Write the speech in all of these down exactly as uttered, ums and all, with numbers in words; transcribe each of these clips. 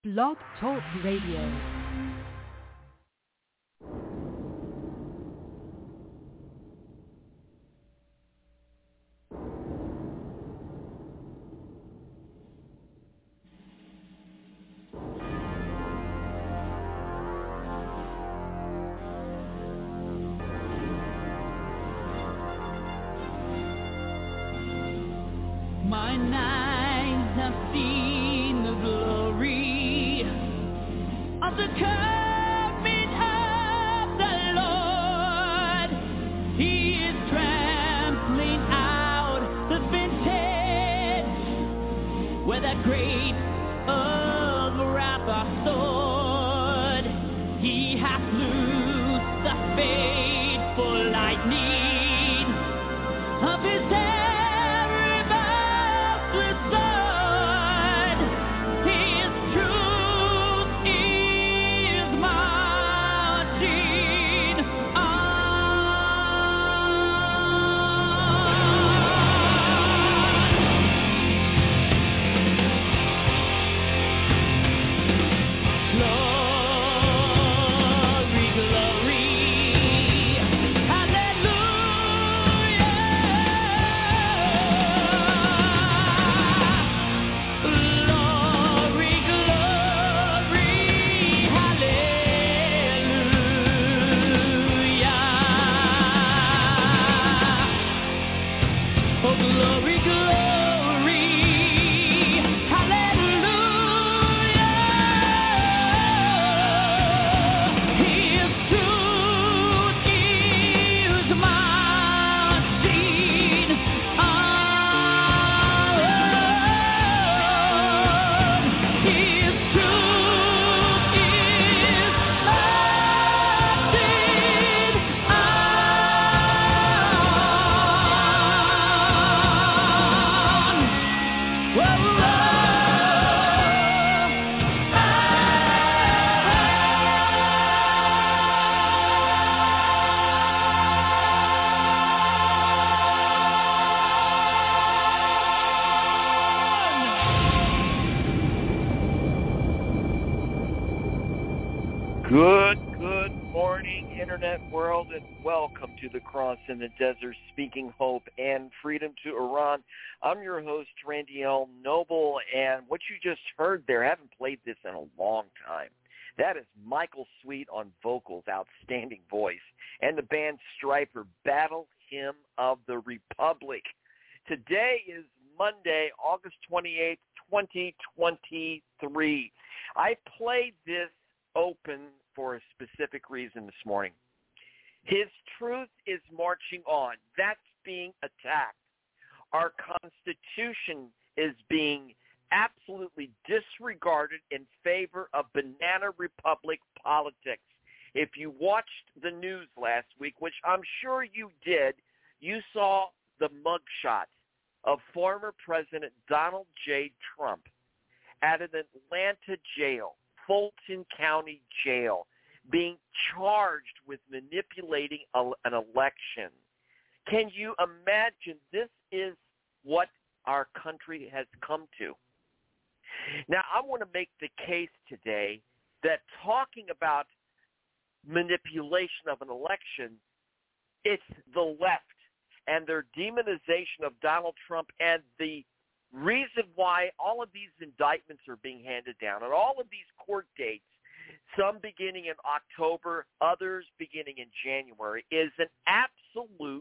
Blog Talk Radio. My eyes have seen the glory of the coming of the Lord. He is trampling out the vintage where that great of wrath are stored. He hath loosed the fateful lightning of his head. Good, good morning, Internet world, and welcome to the Cross in the Desert, speaking hope and freedom to Iran. I'm your host, Randy L. Noble, and what you just heard there, I haven't played this in a long time. That is Michael Sweet on vocals, outstanding voice, and the band Stryper, Battle Hymn of the Republic. Today is Monday, August twenty-eighth, twenty twenty-three. I played this open for a specific reason this morning. His truth is marching on. That's being attacked. Our Constitution is being absolutely disregarded in favor of banana republic politics. If you watched the news last week, which I'm sure you did, you saw the mugshot of former President Donald J. Trump at an Atlanta jail, Fulton County Jail, being charged with manipulating a, an election. Can you imagine? This is what our country has come to. Now, I want to make the case today that talking about manipulation of an election, it's the left and their demonization of Donald Trump and the reason why all of these indictments are being handed down and all of these court dates, some beginning in October, others beginning in January, is an absolute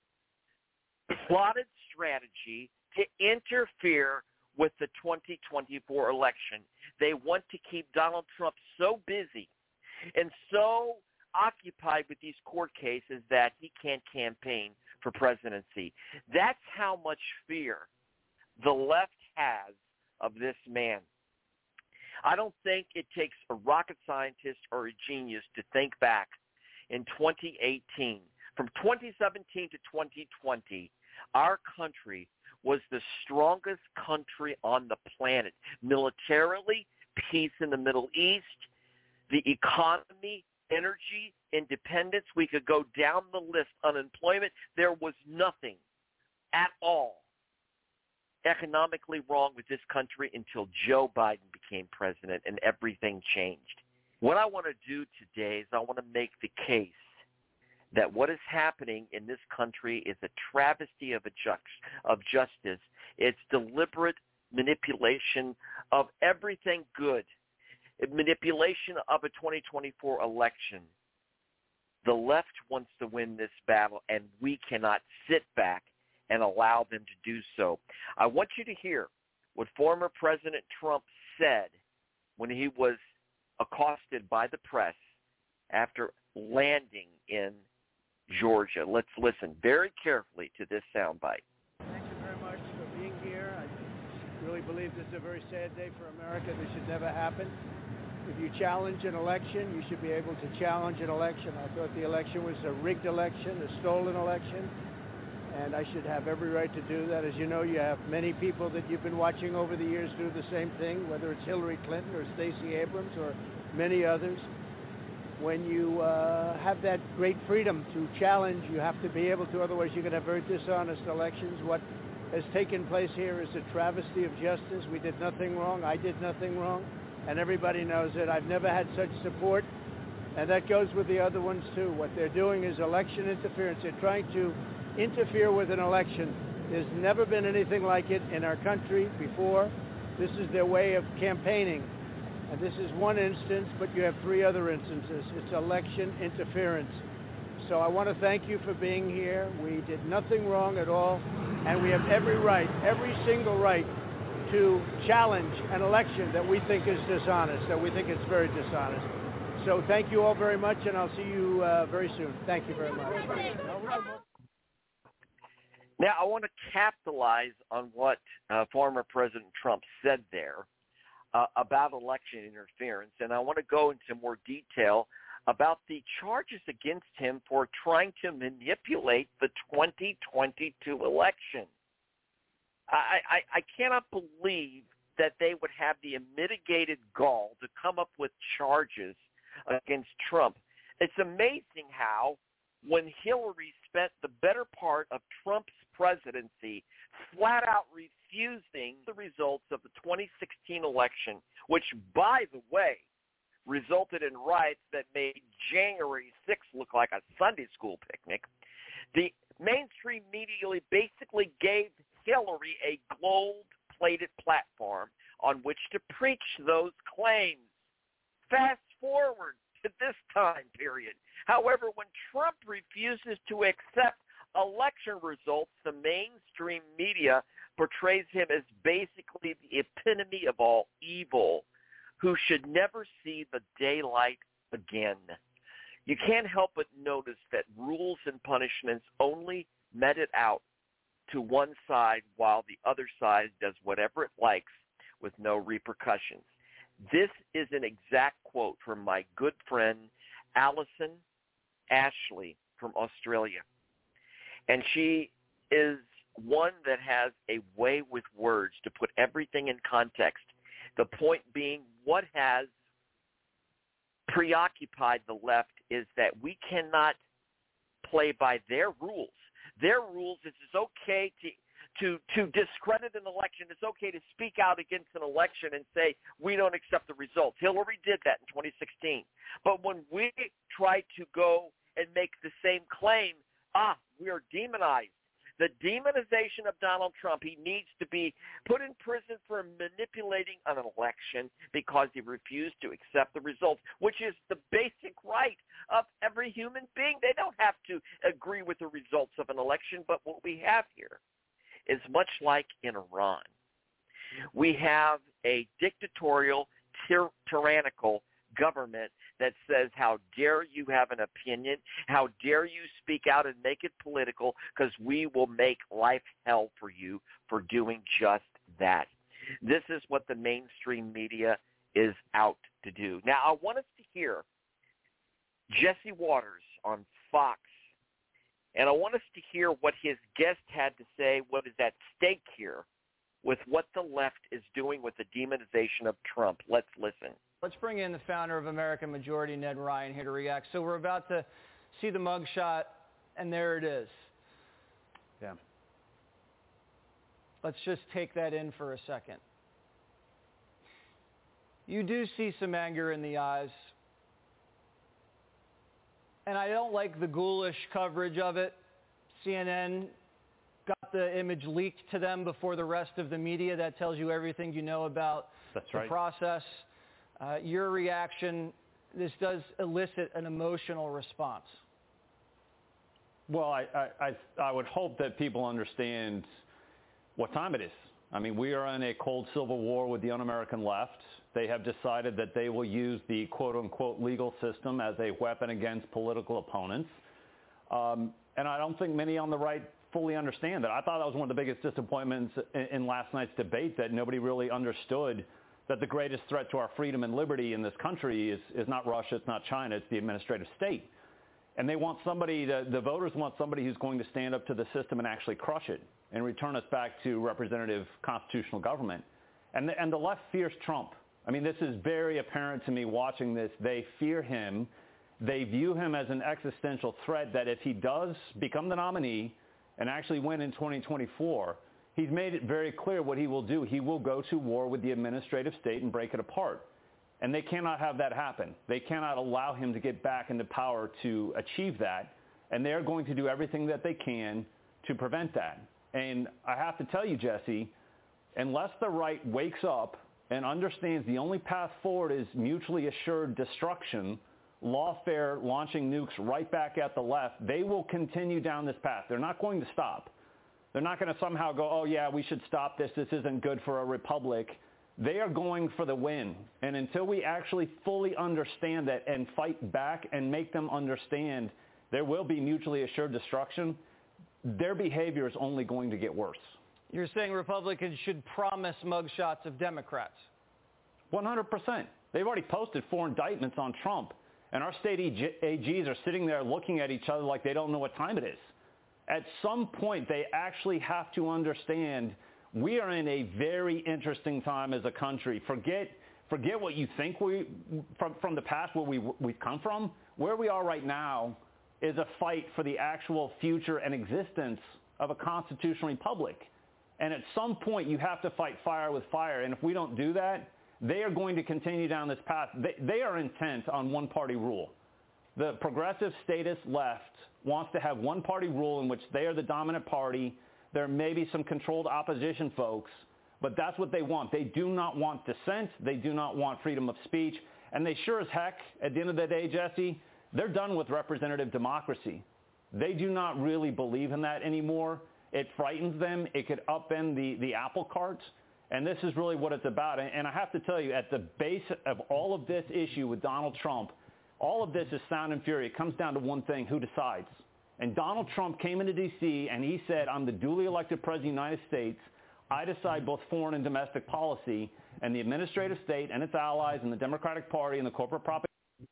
plotted strategy to interfere with the twenty twenty-four election. They want to keep Donald Trump so busy and so occupied with these court cases that he can't campaign for presidency. That's how much fear the left has of this man. I don't think it takes a rocket scientist or a genius to think back in twenty eighteen. From twenty seventeen to twenty twenty, our country was the strongest country on the planet. Militarily, peace in the Middle East, the economy, energy, independence. We could go down the list. Unemployment. There was nothing at all economically wrong with this country until Joe Biden became president and everything changed. What I want to do today is I want to make the case that what is happening in this country is a travesty of, a ju- of justice. It's deliberate manipulation of everything good, manipulation of a twenty twenty-four election. The left wants to win this battle, and we cannot sit back and allow them to do so. I want you to hear what former President Trump said when he was accosted by the press after landing in Georgia. Let's listen very carefully to this soundbite. Thank you very much for being here. I really believe this is a very sad day for America. This should never happen. If you challenge an election, you should be able to challenge an election. I thought the election was a rigged election, a stolen election, and I should have every right to do that. As you know, you have many people that you've been watching over the years do the same thing, whether it's Hillary Clinton or Stacey Abrams or many others. When you uh, have that great freedom to challenge, you have to be able to, otherwise you can have very dishonest elections. What has taken place here is a travesty of justice. We did nothing wrong. I did nothing wrong, and everybody knows it. I've never had such support, and that goes with the other ones too. What they're doing is election interference. They're trying to interfere with an election. There's never been anything like it in our country before. This is their way of campaigning. And this is one instance, but you have three other instances. It's election interference. So I want to thank you for being here. We did nothing wrong at all, and we have every right, every single right, to challenge an election that we think is dishonest, that we think is very dishonest. So thank you all very much, and I'll see you uh, very soon. Thank you very much. Now, I want to capitalize on what uh, former President Trump said there uh, about election interference, and I want to go into more detail about the charges against him for trying to manipulate the twenty twenty-two election. I, I, I cannot believe that they would have the unmitigated gall to come up with charges against Trump. It's amazing how when Hillary spent the better part of Trump's presidency flat out refusing the results of the twenty sixteen election, which, by the way, resulted in riots that made January sixth look like a Sunday school picnic, the mainstream media basically gave Hillary a gold-plated platform on which to preach those claims. Fast forward to this time period. However, when Trump refuses to accept election results, the mainstream media portrays him as basically the epitome of all evil, who should never see the daylight again. You can't help but notice that rules and punishments only met it out to one side while the other side does whatever it likes with no repercussions. This is an exact quote from my good friend Allison Ashley from Australia. And she is one that has a way with words to put everything in context. The point being, what has preoccupied the left is that we cannot play by their rules. Their rules is it's okay to to to discredit an election. It's okay to speak out against an election and say we don't accept the results. Hillary did that in twenty sixteen. But when we try to go and make the same claim, ah, we are demonized. The demonization of Donald Trump, he needs to be put in prison for manipulating an election because he refused to accept the results, which is the basic right of every human being. They don't have to agree with the results of an election, but what we have here is much like in Iran. We have a dictatorial, tyr- tyrannical government that says, how dare you have an opinion? How dare you speak out and make it political, because we will make life hell for you for doing just that. This is what the mainstream media is out to do. Now, I want us to hear Jesse Waters on Fox, and I want us to hear what his guest had to say, what is at stake here with what the left is doing with the demonization of Trump. Let's listen. Let's bring in the founder of American Majority, Ned Ryan, here to react. So we're about to see the mugshot, and there it is. Yeah. Let's just take that in for a second. You do see some anger in the eyes. And I don't like the ghoulish coverage of it. C N N got the image leaked to them before the rest of the media. That tells you everything you know about That's the right. process. Uh, your reaction, this does elicit an emotional response. Well, I, I, I, I would hope that people understand what time it is. I mean, we are in a cold civil war with the un-American left. They have decided that they will use the quote-unquote legal system as a weapon against political opponents. Um, and I don't think many on the right fully understand that. I thought that was one of the biggest disappointments in, in last night's debate, that nobody really understood that the greatest threat to our freedom and liberty in this country is, is not Russia, it's not China, it's the administrative state. And they want somebody, to, the voters want somebody who's going to stand up to the system and actually crush it and return us back to representative constitutional government. And the, and the left fears Trump. I mean, this is very apparent to me watching this. They fear him. They view him as an existential threat that if he does become the nominee and actually win in twenty twenty-four, he's made it very clear what he will do. He will go to war with the administrative state and break it apart. And they cannot have that happen. They cannot allow him to get back into power to achieve that. And they're going to do everything that they can to prevent that. And I have to tell you, Jesse, unless the right wakes up and understands the only path forward is mutually assured destruction, lawfare launching nukes right back at the left, they will continue down this path. They're not going to stop. They're not going to somehow go, oh, yeah, we should stop this. This isn't good for a republic. They are going for the win. And until we actually fully understand that and fight back and make them understand there will be mutually assured destruction, their behavior is only going to get worse. You're saying Republicans should promise mugshots of Democrats? one hundred percent. They've already posted four indictments on Trump, and our state A Gs are sitting there looking at each other like they don't know what time it is. At some point, they actually have to understand we are in a very interesting time as a country. Forget, forget what you think we, from, from the past, where we, we've come from. Where we are right now is a fight for the actual future and existence of a constitutional republic. And at some point, you have to fight fire with fire. And if we don't do that, they are going to continue down this path. They, they are intent on one-party rule. The progressive statist left wants to have one-party rule in which they are the dominant party. There may be some controlled opposition folks, but that's what they want. They do not want dissent. They do not want freedom of speech. And they sure as heck, at the end of the day, Jesse, they're done with representative democracy. They do not really believe in that anymore. It frightens them. It could upend the, the apple cart. And this is really what it's about. And I have to tell you, at the base of all of this issue with Donald Trump, all of this is sound and fury. It comes down to one thing: who decides? And Donald Trump came into D C and he said, I'm the duly elected president of the United States. I decide both foreign and domestic policy, and the administrative state and its allies and the Democratic Party and the corporate propaganda.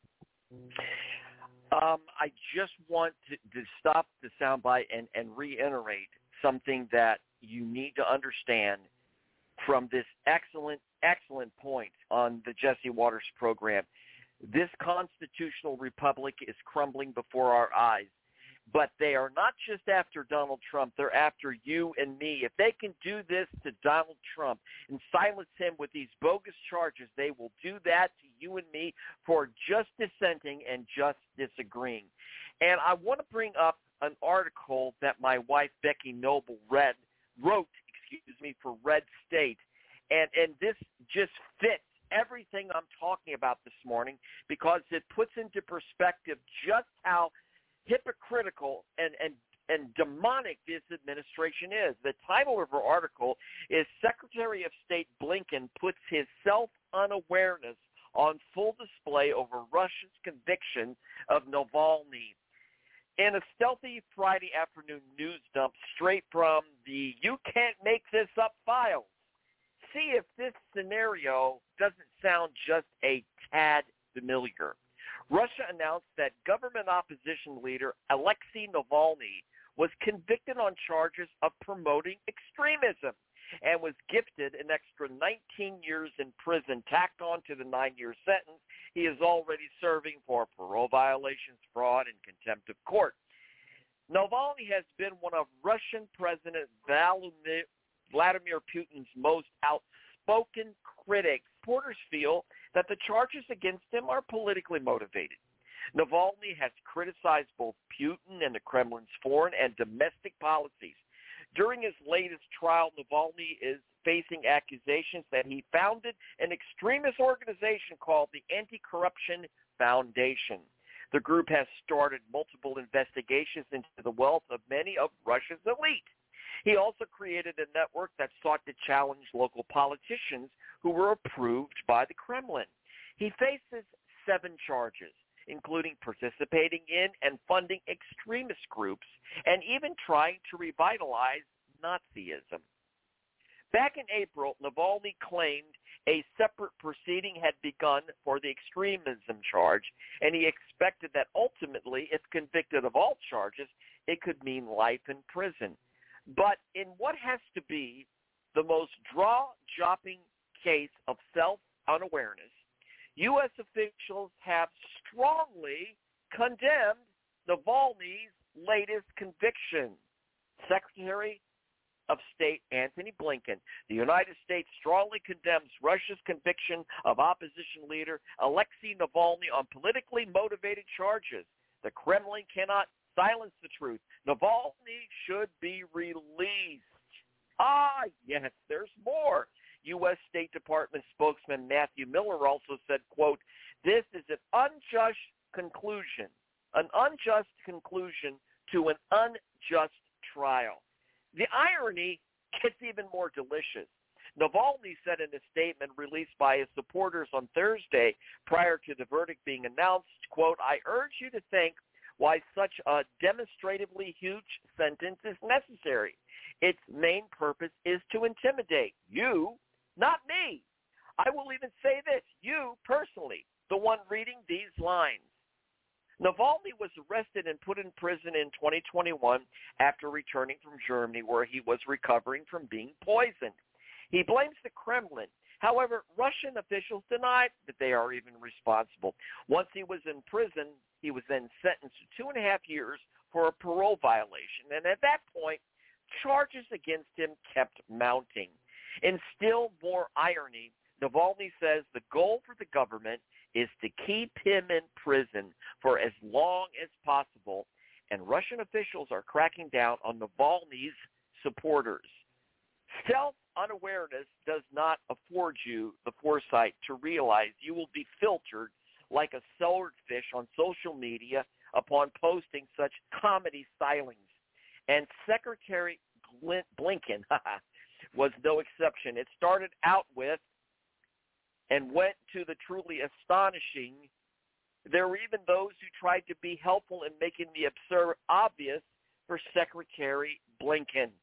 Um, I just want to, to stop the soundbite and, and reiterate something that you need to understand from this excellent, excellent point on the Jesse Watters program. This constitutional republic is crumbling before our eyes. But they are not just after Donald Trump. They're after you and me. If they can do this to Donald Trump and silence him with these bogus charges, they will do that to you and me for just dissenting and just disagreeing. And I want to bring up an article that my wife, Becky Noble, read, wrote, excuse me, for Red State. And, and this just fits everything I'm talking about this morning because it puts into perspective just how hypocritical and, and, and demonic this administration is. The title of her article is Secretary of State Blinken Puts His Self-Unawareness on Full Display Over Russia's Conviction of Navalny. In a stealthy Friday afternoon news dump straight from the You Can't Make This Up files, see if this scenario doesn't sound just a tad familiar. Russia announced that government opposition leader Alexei Navalny was convicted on charges of promoting extremism and was gifted an extra nineteen years in prison, tacked on to the nine-year sentence he is already serving for parole violations, fraud, and contempt of court. Navalny has been one of Russian President Vladimir, Vladimir Putin's most outspoken critics. Reporters feel that the charges against him are politically motivated. Navalny has criticized both Putin and the Kremlin's foreign and domestic policies. During his latest trial, Navalny is facing accusations that he founded an extremist organization called the Anti-Corruption Foundation. The group has started multiple investigations into the wealth of many of Russia's elite. He also created a network that sought to challenge local politicians who were approved by the Kremlin. He faces seven charges, including participating in and funding extremist groups and even trying to revitalize Nazism. Back in April, Navalny claimed a separate proceeding had begun for the extremism charge, and he expected that ultimately, if convicted of all charges, it could mean life in prison. But in what has to be the most jaw-dropping case of self-unawareness, U S officials have strongly condemned Navalny's latest conviction. Secretary of State Antony Blinken, the United States strongly condemns Russia's conviction of opposition leader Alexei Navalny on politically motivated charges. The Kremlin cannot silence the truth. Navalny should be released. Ah, yes, there's more. U S State Department spokesman Matthew Miller also said, quote, this is an unjust conclusion, an unjust conclusion to an unjust trial. The irony gets even more delicious. Navalny said in a statement released by his supporters on Thursday prior to the verdict being announced, quote, I urge you to think why such a demonstratively huge sentence is necessary. Its main purpose is to intimidate you, not me. I will even say this, you personally, the one reading these lines. Navalny was arrested and put in prison in twenty twenty-one after returning from Germany, where he was recovering from being poisoned. He blames the Kremlin. However, Russian officials denied that they are even responsible. Once he was in prison, he was then sentenced to two and a half years for a parole violation. And at that point, charges against him kept mounting. In still more irony, Navalny says the goal for the government is to keep him in prison for as long as possible, and Russian officials are cracking down on Navalny's supporters. Self-unawareness does not afford you the foresight to realize you will be filtered like a swordfish on social media upon posting such comedy stylings. And Secretary Blinken was no exception. It started out with and went to the truly astonishing. There were even those who tried to be helpful in making the absurd obvious for Secretary Blinken.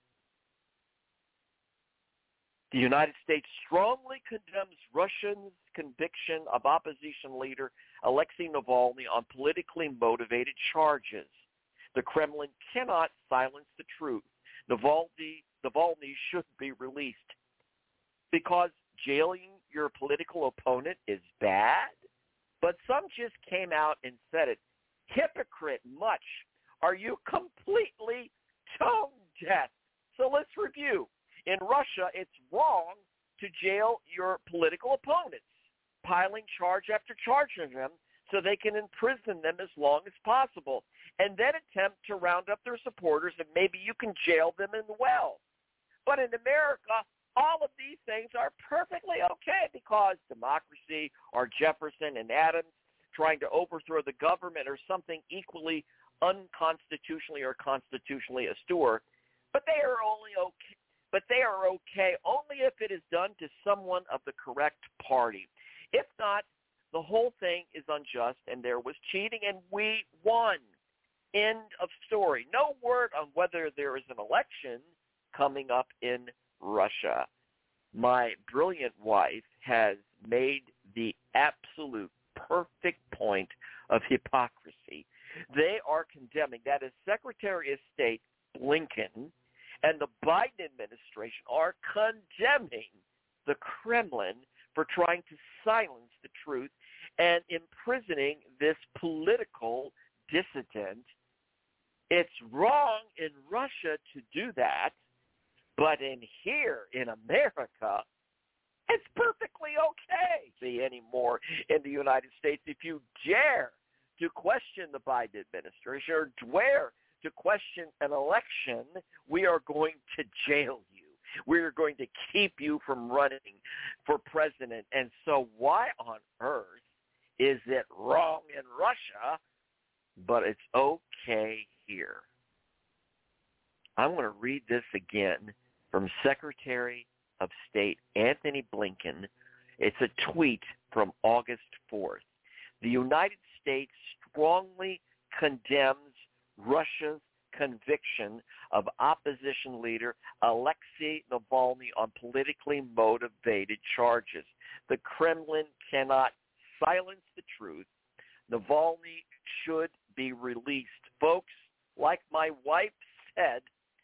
The United States strongly condemns Russia's conviction of opposition leader Alexei Navalny on politically motivated charges. The Kremlin cannot silence the truth. Navalny, Navalny should be released because jailing your political opponent is bad? But some just came out and said it. Hypocrite much. Are you completely tone deaf? So let's review. In Russia, it's wrong to jail your political opponents, piling charge after charge on them so they can imprison them as long as possible, and then attempt to round up their supporters, and maybe you can jail them as well. But in America, all of these things are perfectly okay because democracy or Jefferson and Adams trying to overthrow the government or something equally unconstitutionally or constitutionally astur. But they are only okay. But they are okay only if it is done to someone of the correct party. If not, the whole thing is unjust, and there was cheating, and we won. End of story. No word on whether there is an election coming up in Russia. My brilliant wife has made the absolute perfect point of hypocrisy. They are condemning, that is Secretary of State Blinken and the Biden administration are condemning the Kremlin for trying to silence the truth and imprisoning this political dissident. It's wrong in Russia to do that, But in here, in America, it's perfectly okay see anymore in the United States. If you dare to question the Biden administration or dare to question an election, we are going to jail you. We are going to keep you from running for president. And so why on earth is it wrong in Russia, but it's okay here? I'm going to read this again from Secretary of State Anthony Blinken. It's a tweet from August fourth. The United States strongly condemns Russia's conviction of opposition leader Alexei Navalny on politically motivated charges. The Kremlin cannot silence the truth. Navalny should be released. Folks, like my wife said,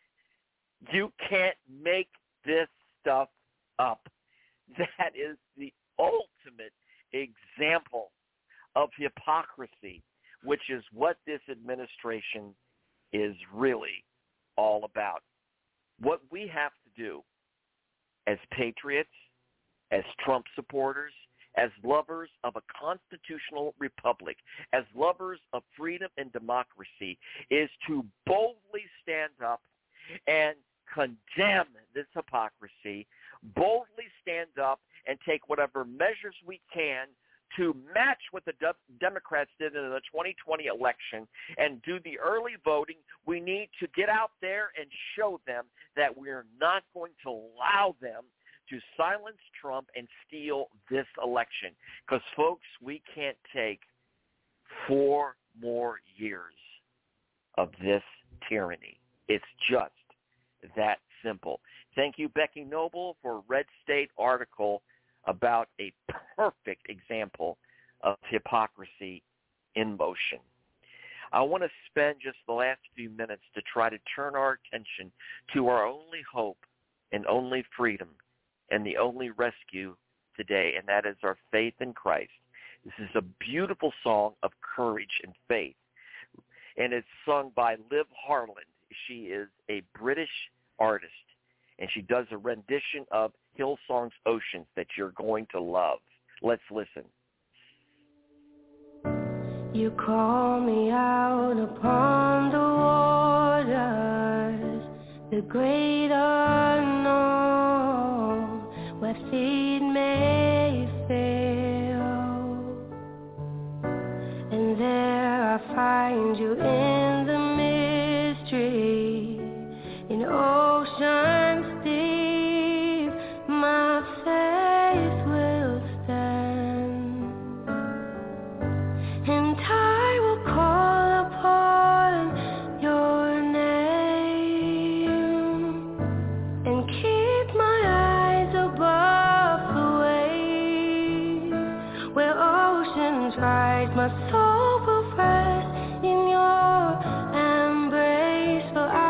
you can't make this stuff up. That is the ultimate example of hypocrisy, which is what this administration is really all about. What we have to do as patriots, as Trump supporters, as lovers of a constitutional republic, as lovers of freedom and democracy, is to boldly stand up and condemn this hypocrisy, boldly stand up and take whatever measures we can to match what the de- Democrats did in the twenty twenty election and do the early voting. We need to get out there and show them that we're not going to allow them to silence Trump and steal this election. Because, folks, we can't take four more years of this tyranny. It's just that simple. Thank you, Becky Noble, for a Red State article about a perfect example of hypocrisy in motion. I want to spend just the last few minutes to try to turn our attention to our only hope and only freedom and the only rescue today, and that is our faith in Christ. This is a beautiful song of courage and faith, and it's sung by Liv Harland. She is a British artist, and she does a rendition of Hillsong's Oceans that you're going to love. Let's listen. You call me out upon the waters, the great unknown, where feet may fail, and there I find you in the mystery, in oceans deep, my faith will stand, and I will call upon your name, and keep my eyes above the waves, where oceans rise, my soul will rest in your embrace, for I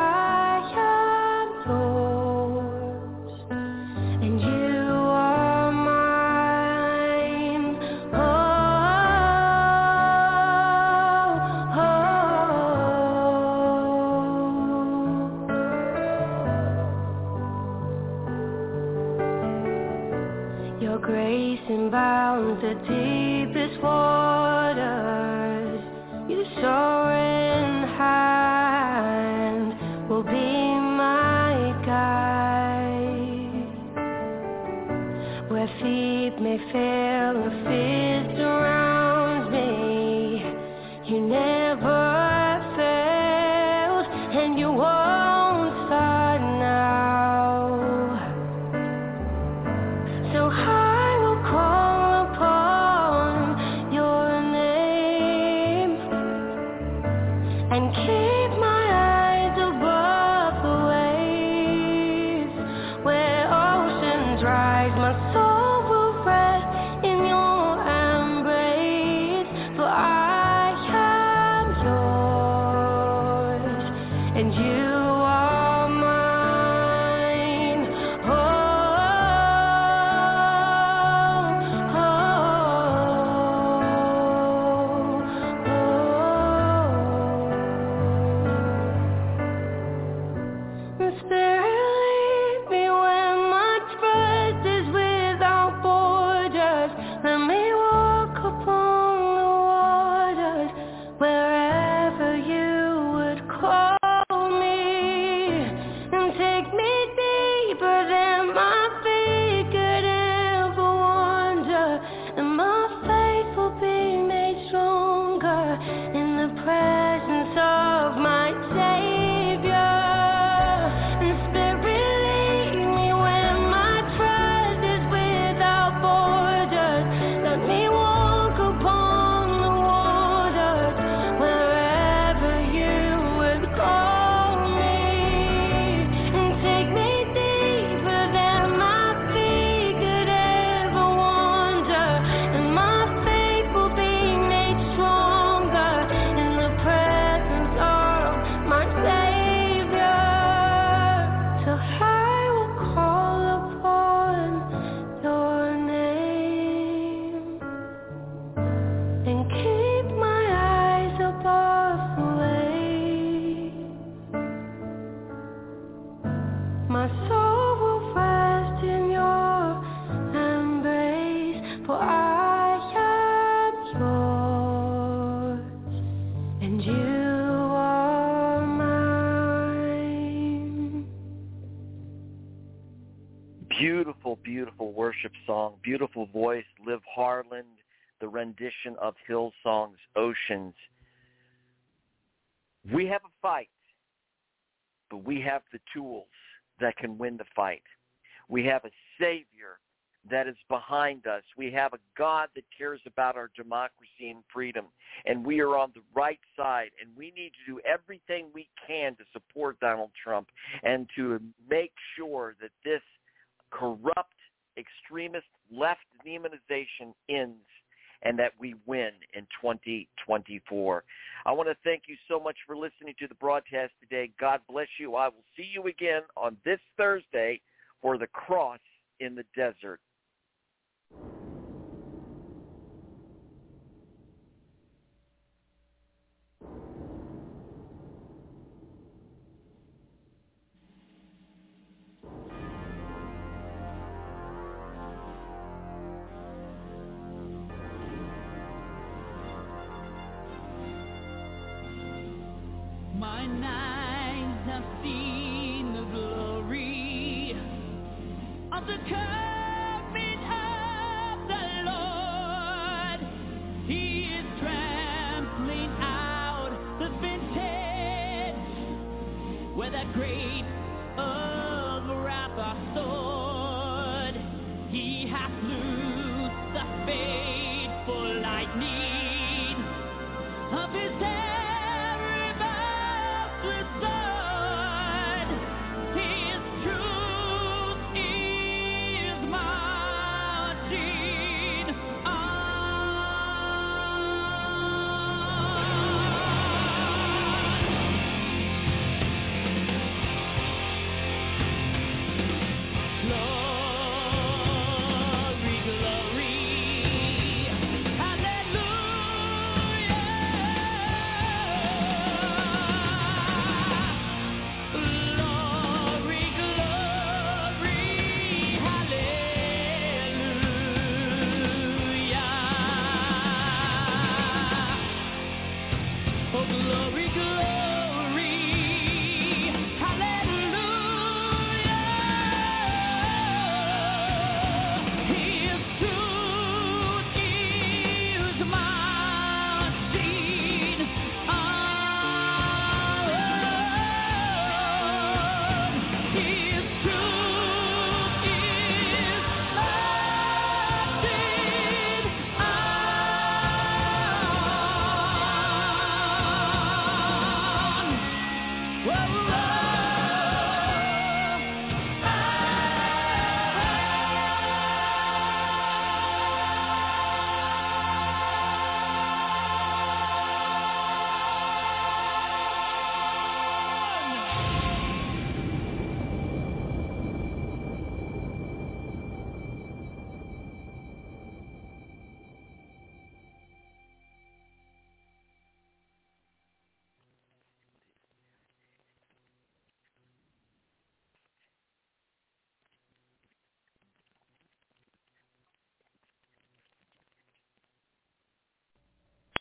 bounds the deepest waters, your soaring hand will be my guide, where feet may fail and fear surrounds me, you never failed and you won't start now, so I song. Beautiful voice, Liv Harland, the rendition of Hillsong's Oceans. We have a fight, but we have the tools that can win the fight. We have a Savior that is behind us. We have a God that cares about our democracy and freedom, and we are on the right side, and we need to do everything we can to support Donald Trump and to make sure that this corrupt, extremist left demonization ends and that we win in twenty twenty-four. I want to thank you so much for listening to the broadcast today. God bless you. I will see you again on this Thursday for the Cross in the Desert. My eyes have seen the glory of the